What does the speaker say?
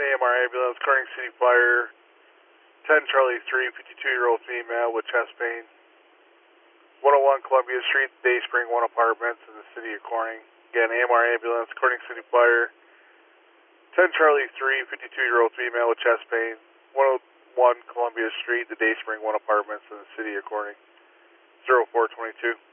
AMR ambulance, Corning City Fire, 10 Charlie 3, 52-year-old female with chest pain. 101 Columbia Street, Dayspring 1 Apartments in the city of Corning. Again, AMR ambulance, Corning City Fire, 10 Charlie 3, 52-year-old female with chest pain. 101 Columbia Street, the Dayspring 1 Apartments in the city of Corning. 0422.